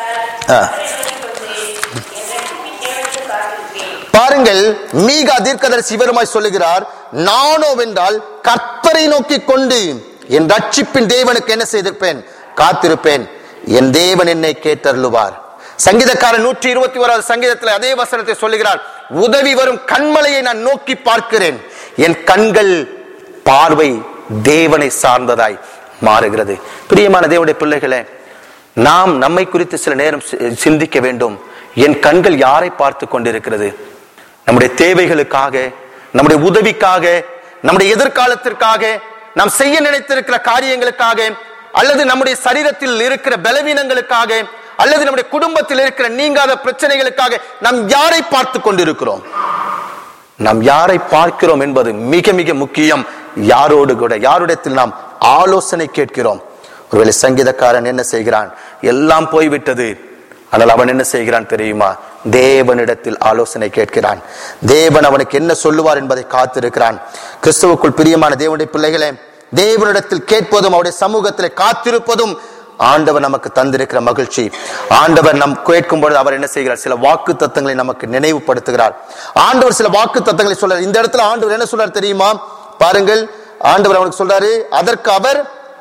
பாருங்கள், மீகா தீர்க்கதரிசி விவரமாய் சொல்லுகிறார், நானோ வென்றால் கர்த்தரை நோக்கி கொண்டு என் ரட்சிப்பின் தேவனுக்கு என்ன செய்திருப்பேன்? காத்திருப்பேன். என் தேவன் என்னை கேட்டருளுவார். சங்கீதக்காரன் நூற்றி இருபத்தி ஓராவது சங்கீதத்தில் அதே வசனத்தை சொல்லுகிறார், உதவி வரும் கண்மலையை நான் நோக்கி பார்க்கிறேன், என் கண்கள் பார்வை தேவனை சார்ந்ததாய் மாறுகிறது. பிரியமான தேவனுடைய பிள்ளைகளே, நாம் நம்மை குறித்து சில நேரம் சிந்திக்க வேண்டும். என் கண்கள் யாரை பார்த்து கொண்டிருக்கிறது? நம்முடைய தேவைகளுக்காக, நம்முடைய உதவிக்காக, நம்முடைய எதிர்காலத்திற்காக, நாம் செய்ய நினைத்திருக்கிற காரியங்களுக்காக, அல்லது நம்முடைய சரீரத்தில் இருக்கிற பலவீனங்களுக்காக, அல்லது நம்முடைய குடும்பத்தில் இருக்கிற நீங்காத பிரச்சனைகளுக்காக நாம் யாரை பார்த்து கொண்டிருக்கிறோம்? நாம் யாரை பார்க்கிறோம் என்பது மிக மிக முக்கியம். யாரோடு கூட யாருடையத்தில் நாம் ஆலோசனை கேட்கிறோம்? ஒருவேளை சங்கீதக்காரன் என்ன செய்கிறான்? எல்லாம் போய்விட்டது, ஆனால் அவன் என்ன செய்கிறான் தெரியுமா? தேவனிடத்தில் ஆலோசனை கேட்கிறான். தேவன் அவனுக்கு என்ன சொல்லுவார் என்பதை காத்திருக்கிறான். கிறிஸ்துவுக்குள் பிரியமான தேவனுடைய பிள்ளைகளே, தேவனிடத்தில் கேட்பதும் அவருடைய சமூகத்தில் காத்திருப்பதும் ஆண்டவர் நமக்கு தந்திருக்கிற மகிழ்ச்சி. ஆண்டவர் நம் கேட்கும் பொழுது அவர் என்ன செய்கிறார்? சில வாக்கு தத்தங்களை நமக்கு நினைவுபடுத்துகிறார். ஆண்டவர் சில வாக்கு தத்தங்களை சொல்றார். இந்த இடத்துல ஆண்டவர் என்ன சொல்றார் தெரியுமா? பாருங்கள், ஆண்டவர் அவனுக்கு சொல்றாரு, அதற்கு அவர்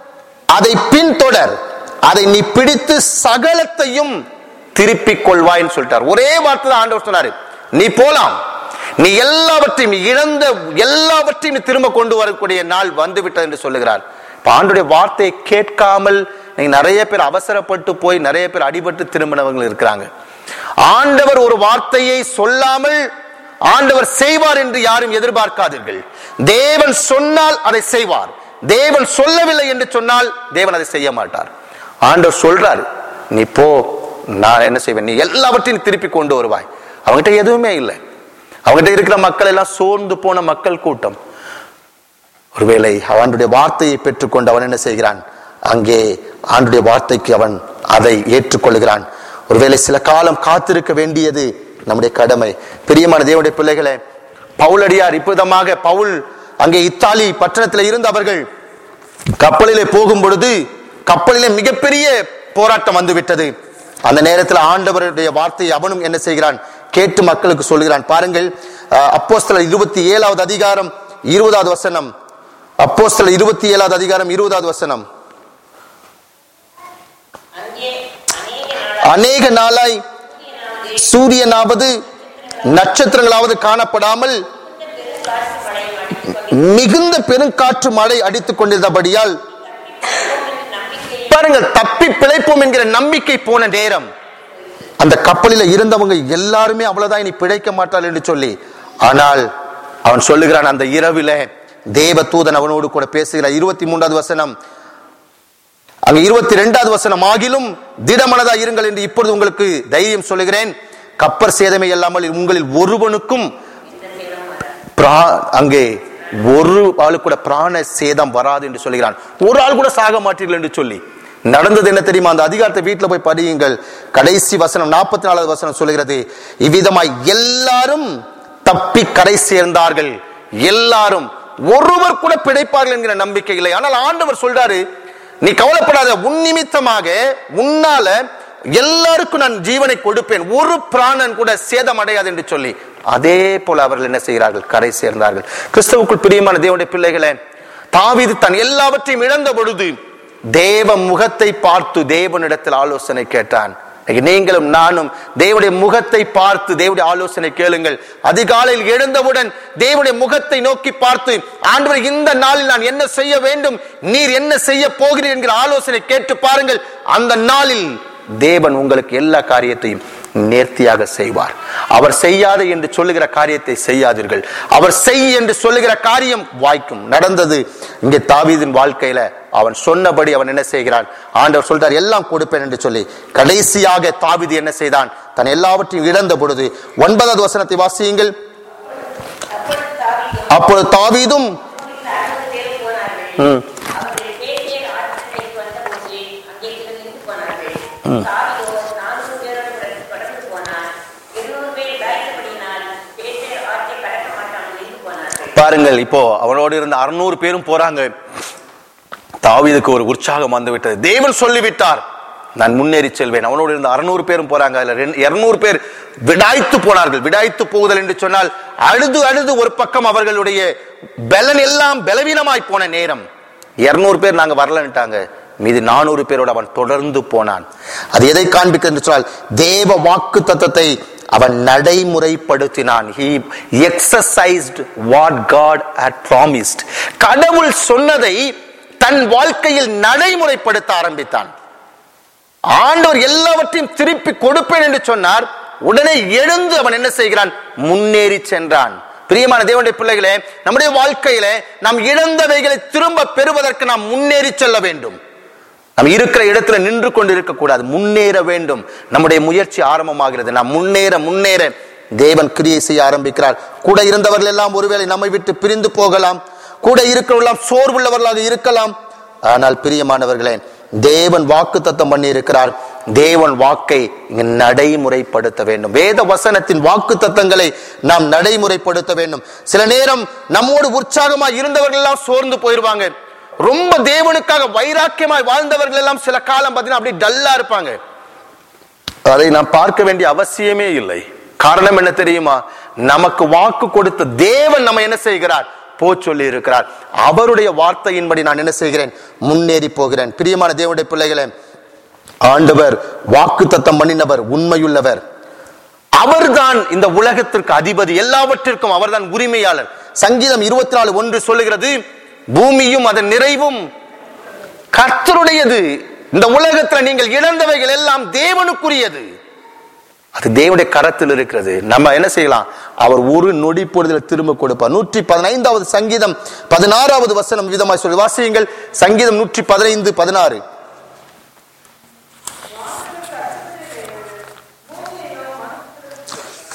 அதை பின்தொடர், அதை நீ பிடித்து சகலத்தையும் திருப்பிக் கொள்வாய்ன்னு சொல்லிட்டார். ஒரே வார்த்தை தான் ஆண்டவர் சொன்னாரு, நீ போலாம், நீ எல்லாவற்றையும் இழந்த எல்லாவற்றையும் நீ திரும்ப கொண்டு வரக்கூடிய நாள் வந்துவிட்டது என்று சொல்லுகிறார். இப்ப ஆண்டவருடைய வார்த்தையை கேட்காமல் நிறைய பேர் அவசரப்பட்டு போய் நிறைய பேர் அடிபட்டு திரும்பினவங்க இருக்கிறாங்க. ஆண்டவர் ஒரு வார்த்தையை சொல்லாமல் ஆண்டவர் செய்வார் என்று யாரும் எதிர்பார்க்காதீர்கள். தேவன் சொன்னால் அதை செய்வார். தேவன் சொல்லவில்லை என்று சொன்னால் தேவன் அதை செய்ய மாட்டார். ஆண்டவர் சொல்றாரு, நீ போ, நான் என்ன செய்வேன், நீ எல்லாவற்றையும் திருப்பி கொண்டு வருவாய். அவங்ககிட்ட எதுவுமே இல்லை. அவங்ககிட்ட இருக்கிற மக்கள் எல்லாம் சோர்ந்து போன மக்கள் கூட்டம். ஒருவேளை அவனுடைய வார்த்தையை பெற்றுக்கொண்டு அவன் என்ன செய்கிறான்? அங்கே ஆண்டுடைய வார்த்தைக்கு அவன் அதை ஏற்றுக்கொள்கிறான். ஒருவேளை சில காலம் காத்திருக்க வேண்டியது நம்முடைய கடமை. பிரியமான தேவனுடைய பிள்ளைகளே, பவுலடியார் இப்போதமாக பவுல் அங்கே இத்தாலி பட்டணத்தில் இருந்து அவர்கள் கப்பலிலே போகும் பொழுது கப்பலிலே மிகப்பெரிய போராட்டம் வந்துவிட்டது. அந்த நேரத்தில் ஆண்டவருடைய வார்த்தையை அவனும் என்ன செய்கிறான்? கேட்டு மக்களுக்கு சொல்கிறான். பாருங்கள், அப்போஸ்தலர் இருபத்தி ஏழாவது அதிகாரம் இருபதாவது வசனம். அப்போஸ்தலர் இருபத்தி ஏழாவது அதிகாரம் இருபதாவது வசனம். அநேக நாளாய் சூரியனாவது நட்சத்திரங்களாவது காணப்படாமல் மிகுந்த பெருங்காற்று மழை அடித்துக் கொண்டிருந்தபடியால் பாருங்கள், தப்பி பிழைப்போம் என்கிற நம்பிக்கை போன நேரம் அந்த கப்பலில் இருந்தவங்க எல்லாருமே அவ்வளவுதான், இனி பிழைக்க மாட்டாள் என்று சொல்லி. ஆனால் அவன் சொல்லுகிறான், அந்த இரவில தேவ தூதன் அவனோடு கூட பேசுகிறார். இருபத்தி மூன்றாவது வசனம், அங்க இருபத்தி இரண்டாவது வசனம், ஆகிலும் திடமனதா இருங்கள் என்று இப்பொழுது உங்களுக்கு தைரியம் சொல்லுகிறேன், கப்பர் சேதமே இல்லாமல் உங்களில் ஒருவனுக்கும் அங்கே ஒரு ஆளு கூட பிராண சேதம் வராது என்று சொல்லுகிறான். ஒரு ஆள் கூட சாக மாட்டீர்கள் என்று சொல்லி நடந்தது என்ன தெரியுமா? அந்த அதிகாரத்தை வீட்டுல போய் படியுங்கள். கடைசி வசனம் நாற்பத்தி நாலாவது வசனம் சொல்லுகிறது, இவ்விதமாய் எல்லாரும் தப்பி கரை சேர்ந்தார்கள். எல்லாரும், ஒருவர் கூட பிழைப்பார்கள் என்கிற நம்பிக்கை இல்லை. ஆனால் ஆண்டவர் சொல்றாரு, நீ கவலைப்படாத, உன் நிமித்தமாக உன்னால எல்லாருக்கும் நான் ஜீவனை கொடுப்பேன், ஒரு பிராணன் கூட சேதம் அடையாது என்று சொல்லி அதே போல அவர்கள் என்ன செய்கிறார்கள்? கரை சேர்ந்தார்கள். கிறிஸ்துவுக்குள் பிரியமான தேவனுடைய பிள்ளைகளே, தாவீது தன் எல்லாவற்றையும் இழந்த பொழுது தேவ முகத்தை பார்த்து தேவனிடத்தில் ஆலோசனை கேட்டான். நீங்களும் நானும் தேவனுடைய முகத்தை பார்த்து தேவனுடைய ஆலோசனை கேளுங்கள். அதிகாலையில் எழுந்தவுடன் தேவனுடைய முகத்தை நோக்கி பார்த்து, ஆண்டவர் இந்த நாளில் நான் என்ன செய்ய வேண்டும், நீர் என்ன செய்ய போகிறீர் என்கிற ஆலோசனை கேட்டு பாருங்கள். அந்த நாளில் தேவன் உங்களுக்கு எல்லா காரியத்தையும் நேர்த்தியாக செய்வார். அவர் செய்யாத என்று சொல்லுகிற காரியத்தை செய்யாதீர்கள். அவர் செய் என்று சொல்லுகிற காரியம் வாய்க்கும். நடந்தது இங்கே தாவீதின் வாழ்க்கையில. அவன் சொன்னபடி அவன் என்ன செய்கிறான்? ஆண்டவர் சொல்றார், எல்லாம் கொடுப்பேன் என்று சொல்லி கடைசியாக தாவீது என்ன செய்தான்? தன் எல்லாவற்றையும் இழந்த பொழுது ஒன்பதாவது வசனத்தை வாசியுங்கள். அப்பொழுது தாவீதும் பாருங்கள், இப்போ அவனோடு இருந்த அறுநூறு பேரும் போறாங்க. தாவீதுக்கு ஒரு உற்சாகம் வந்து விட்டது. தேவன் சொல்லிவிட்டார், நான் முன்னேறி செல்வேன். அவனோடு இருந்த அறுநூறு பேரும் போறாங்க. இருநூறு பேர் விடாய்த்து போனார்கள். விடாய்த்து போகுதல் என்று சொன்னால் அழுது அழுது ஒரு பக்கம் அவர்களுடைய பலன் எல்லாம் பலவீனமாய் போன நேரம் இருநூறு பேர் நாங்க வரலன்ட்டாங்க. மீது நானூறு பேரோடு அவன் தொடர்ந்து போனான். அது எதை காண்பிக்கிறது என்று சொன்னால், தேவ வாக்கு தத்தத்தை அவன் நடைமுறைப்படுத்தினான். He exercised what God had promised. கடவுள் சொன்னதை தன் வாழ்க்கையில் நடைமுறைப்படுத்த ஆரம்பித்தான். ஆண்டவர் எல்லாவற்றையும் திருப்பி கொடுப்பேன் என்று சொன்னார். உடனே எழுந்து அவன் என்ன செய்கிறான்? முன்னேறி சென்றான். பிரியமான தேவனுடைய பிள்ளைகளே, நம்முடைய வாழ்க்கையில நாம் இழந்தவைகளை திரும்ப பெறுவதற்கு நாம் முன்னேறி செல்ல வேண்டும். நாம் இருக்கிற இடத்துல நின்று கொண்டு இருக்க கூடாது, முன்னேற வேண்டும். நம்முடைய முயற்சி ஆரம்பமாகிறது. நாம் முன்னேற முன்னேற தேவன் கிரியை செய்ய ஆரம்பிக்கிறார். கூட இருந்தவர்கள் எல்லாம் ஒருவேளை நம்மை விட்டு பிரிந்து போகலாம், கூட இருக்கிறவர்களாம் சோர்வுள்ளவர்களாக இருக்கலாம். ஆனால் பிரியமானவர்களே, தேவன் வாக்கு தத்தம் பண்ணி இருக்கிறார். தேவன் வாக்கை நடைமுறைப்படுத்த வேண்டும். வேத வசனத்தின் வாக்கு தத்தங்களை நாம் நடைமுறைப்படுத்த வேண்டும். சில நேரம் நம்மோடு உற்சாகமாய் இருந்தவர்கள் எல்லாம் சோர்ந்து போயிருவாங்க. ரொம்ப தேவனுக்காக வைராக்கியமாய் வாழ்ந்தவர்கள் எல்லாம் சில காலம் பார்த்தீங்கன்னா அப்படி டல்லா இருப்பாங்க. அதை நாம் பார்க்க வேண்டிய அவசியமே இல்லை. காரணம் என்ன தெரியுமா? நமக்கு வாக்கு கொடுத்த தேவன் நம்ம என்ன செய்கிறார்? போ சொல்லி இருக்கிறார். அவருடைய வார்த்தையின்படி நான் என்ன செய்கிறேன்? முன்னேறி போகிறேன். பிரியமான தேவனுடைய பிள்ளைகளே, ஆண்டவர் வாக்கு தத்தம் பண்ணினவர், உண்மையுள்ளவர். அவர்தான் இந்த உலகத்திற்கு அதிபதி, எல்லாவற்றிற்கும் அவர்தான் உரிமையாளர். சங்கீதம் இருபத்தி நாலு ஒன்று சொல்லுகிறது, பூமியும் அதன் நிறைவும் கர்த்தருடையது. இந்த உலகத்தில் நீங்கள் இழந்தவைகள் எல்லாம் தேவனுக்குரியது. அது தேவனுடைய கரத்தில் இருக்கிறது. நம்ம என்ன செய்யலாம்? அவர் ஒரு நொடி பொழுதில் திரும்ப கொடுப்பார். நூற்றி பதினைந்தாவது சங்கீதம் பதினாறாவது வசனம் விதமாய் சொல்லி வாசியுங்கள். சங்கீதம் நூற்றி பதினைந்து பதினாறு.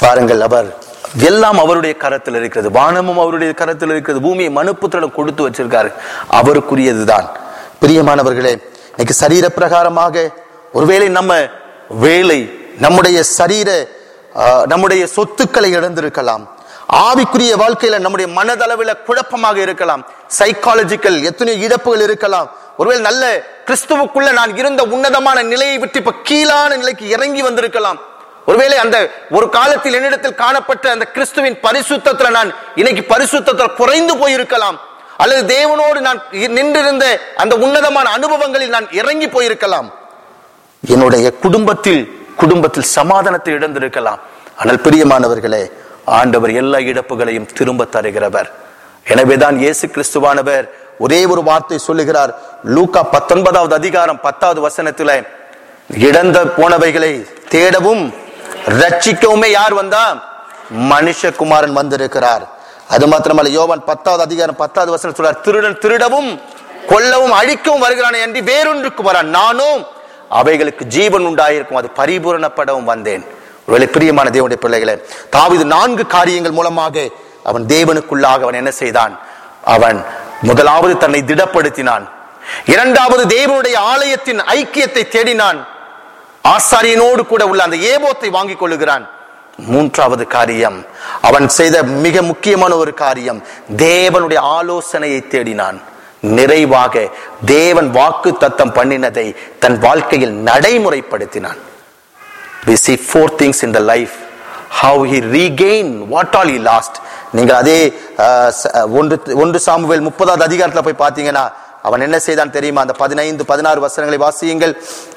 பாருங்கள், அவர் எல்லாம் அவருடைய கரத்தில் இருக்கிறது, வானமும் அவருடைய கரத்தில் இருக்கிறது, பூமியை மனுப்புத்திரம் கொடுத்து வச்சிருக்காரு, அவருக்குரியதுதான். பிரியமானவர்களே, இன்னைக்கு சரீர பிரகாரமாக ஒருவேளை நம்ம வேலை, நம்முடைய சரீர நம்முடைய சொத்துக்களை இழந்திருக்கலாம், ஆவிக்குரிய வாழ்க்கையில நம்முடைய மனதளவில் குழப்பமாக இருக்கலாம், சைக்காலஜிக்கல் எத்தனையோ இழப்புகள் இருக்கலாம். ஒருவேளை நல்ல கிறிஸ்துவுக்குள்ள நான் இருந்த உன்னதமான நிலையை விட்டு இப்ப கீழான நிலைக்கு இறங்கி வந்திருக்கலாம். ஒருவேளை அந்த ஒரு காலத்தில் என்னிடத்தில் காணப்பட்ட அந்த கிறிஸ்துவின் பரிசுத்தத்துல நான் இன்னைக்கு பரிசுத்தத்துல குறைந்து போயிருக்கலாம், அல்லது தேவனோடு நான் நின்றிருந்த அந்த உன்னதமான அனுபவங்களில் நான் இறங்கி போயிருக்கலாம். என்னுடைய குடும்பத்தில் குடும்பத்தில் சமாதானத்தை இழந்திருக்கலாம். ஆனால் பிரியமானவர்களே, ஆண்டவர் எல்லா இழப்புகளையும் திரும்ப தருகிறவர். எனவேதான் இயேசு கிறிஸ்துவானவர் ஒரே ஒரு வார்த்தை சொல்லுகிறார். லூக்கா பத்தொன்பதாவது அதிகாரம் பத்தாவது வசனத்துல, இழந்த போனவைகளை தேடவும் ரட்சிக்கவுமே யார் வந்தா? மனுஷகுமாரன் வந்திருக்கிறார். அது மாத்திரமல்ல, யோவான் பத்தாவது அதிகாரம் பத்தாவது வசனம் சொல்றார், திருடன் திருடவும் கொல்லவும் அழிக்கவும் வருகிறான் என்று வேறொன்றுக்கு வரான், நானும் அவைகளுக்கு ஜீவன் உண்டாயிருக்கும், அது பரிபூரணப்படவும் வந்தேன். ஒருவேளை பிரியமான தேவனுடைய பிள்ளைகளே, தாவீது நான்கு காரியங்கள் மூலமாக அவன் தேவனுக்குள்ளாக அவன் என்ன செய்தான்? அவன் முதலாவது தன்னை திடப்படுத்தினான், இரண்டாவது தேவனுடைய ஆலயத்தின் ஐக்கியத்தை தேடினான், ஆசாரியனோடு கூட உள்ள அந்த ஏபோத்தை வாங்கிக் கொள்ளுகிறான். மூன்றாவது காரியம், அவன் செய்த மிக முக்கியமான ஒரு காரியம், தேவனுடைய ஆலோசனையை தேடினான். நிறைவாக தேவன் வாக்கு தத்தம் பண்ணினதை தன் வாழ்க்கையில் நடைமுறைப்படுத்தினான். We see four things in the life, how he regained what all he lost. நீங்க அதே ஒன்று ஒன்று சாமுவேல் முப்பதாவது அதிகாரத்துல போய் பாத்தீங்கன்னா அவன் என்ன செய்தான் தெரியுமா? அந்த பதினைந்து பதினாறு வசனங்களை வாசியுங்கள்.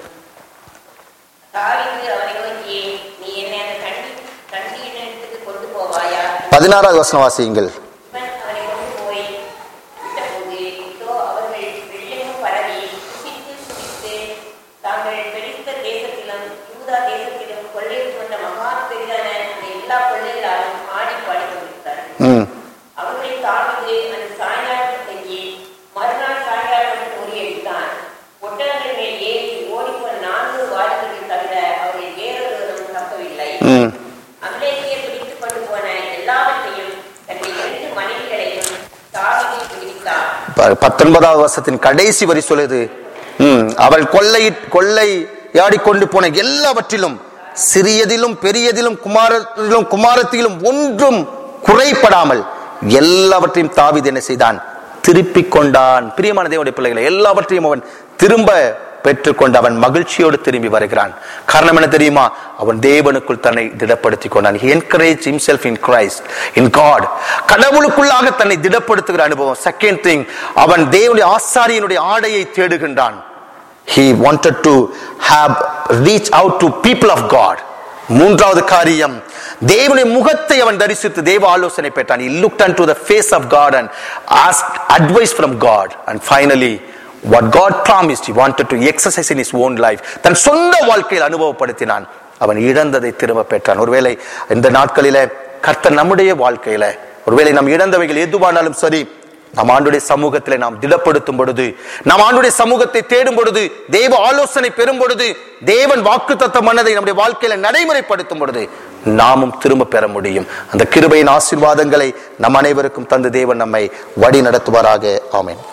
பதினாறாவது வசனம் வாசியுங்கள். பத்தொன்பதாவது வருஷத்தின் கடைசி வரி சொல்லுது, அவள் கொள்ளை கொள்ளையாடி கொண்டு போன எல்லாவற்றிலும் சிறியதிலும் பெரியதிலும் குமாரத்திலும் குமாரத்திலும் ஒன்றும் குறைபடாமல் எல்லாவற்றையும் தாவீது என்ன செய்தான்? திருப்பிக் கொண்டான். பிரியமான தேவனுடைய பிள்ளைகளை, எல்லாவற்றையும் அவன் திரும்ப பெற்றுக்கொண்டு அவன் மகிழ்ச்சியோடு திரும்பி வருகிறான். காரணம் என்ன தெரியுமா? அவன் தேவனுக்குள் தன்னை திடப்படுத்திக் கொண்டான். He encouraged himself in Christ, in God. கடவுளுக்குள்ளாக தன்னை திடப்படுத்துகிற அனுபவம். செகண்ட் திங், அவன் தேவனுடைய ஆசாரியனுடைய ஆடையை தேடுகின்றான். He wanted to have reach out to people of God. மூன்றாவது காரியம், தேவனுடைய முகத்தை அவன் தரிசித்து தேவ ஆலோசனை பெற்றான். He looked unto the face of God and asked advice from God. And finally, what God promised, he wanted to exercise in his own life. தன் சொந்த வாழ்க்கையில் அனுபவப்படுத்தினான். அவன் இழந்ததை திரும்ப பெற்றான். ஒருவேளை இந்த நாட்களில கர்த்தர் நம்முடைய வாழ்க்கையில ஒருவேளை நாம் இழந்தவைகள் எதுவானாலும் சரி, நம் ஆண்டுடைய சமூகத்திலே நாம் திடப்படுத்தும் பொழுது, நம் ஆண்டுடைய சமூகத்தை தேடும் பொழுது, தேவ ஆலோசனை பெறும் பொழுது, தேவன் வாக்குத்தத்தம் பண்ணதை நம்முடைய வாழ்க்கையில நடைமுறைப்படுத்தும் பொழுது நாமும் திரும்ப பெற முடியும். அந்த கிருபையின் ஆசீர்வாதங்களை நம் அனைவருக்கும் தந்து தேவன் நம்மை வழி நடத்துவாராக. ஆமென்.